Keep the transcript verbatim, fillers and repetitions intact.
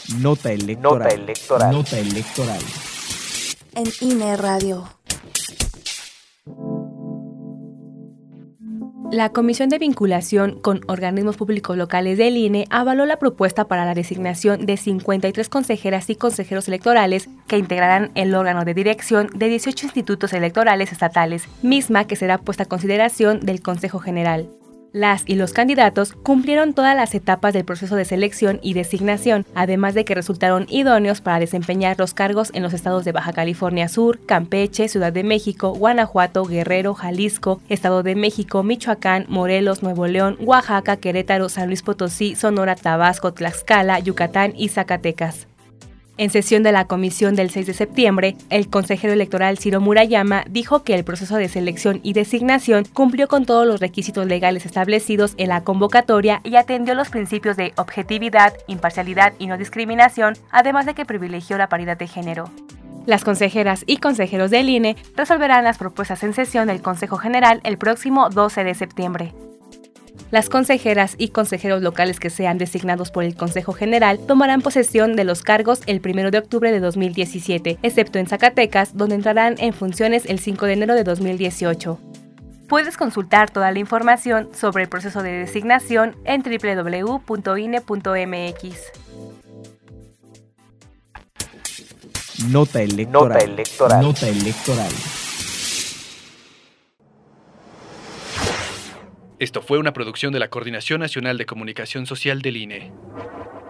Nota electoral. Nota electoral. Nota electoral. En I N E Radio. La Comisión de Vinculación con Organismos Públicos Locales del I N E avaló la propuesta para la designación de cincuenta y tres consejeras y consejeros electorales que integrarán el órgano de dirección de dieciocho institutos electorales estatales, misma que será puesta a consideración del Consejo General. Las y los candidatos cumplieron todas las etapas del proceso de selección y designación, además de que resultaron idóneos para desempeñar los cargos en los estados de Baja California Sur, Campeche, Ciudad de México, Guanajuato, Guerrero, Jalisco, Estado de México, Michoacán, Morelos, Nuevo León, Oaxaca, Querétaro, San Luis Potosí, Sonora, Tabasco, Tlaxcala, Yucatán y Zacatecas. En sesión de la comisión del seis de septiembre, el consejero electoral Ciro Murayama dijo que el proceso de selección y designación cumplió con todos los requisitos legales establecidos en la convocatoria y atendió los principios de objetividad, imparcialidad y no discriminación, además de que privilegió la paridad de género. Las consejeras y consejeros del I N E resolverán las propuestas en sesión del Consejo General el próximo doce de septiembre. Las consejeras y consejeros locales que sean designados por el Consejo General tomarán posesión de los cargos el primero de octubre de dos mil diecisiete, excepto en Zacatecas, donde entrarán en funciones el cinco de enero de dos mil dieciocho. Puedes consultar toda la información sobre el proceso de designación en doble u doble u doble u punto i n e punto m x. Nota electoral. Nota electoral. Nota electoral. Esto fue una producción de la Coordinación Nacional de Comunicación Social del I N E.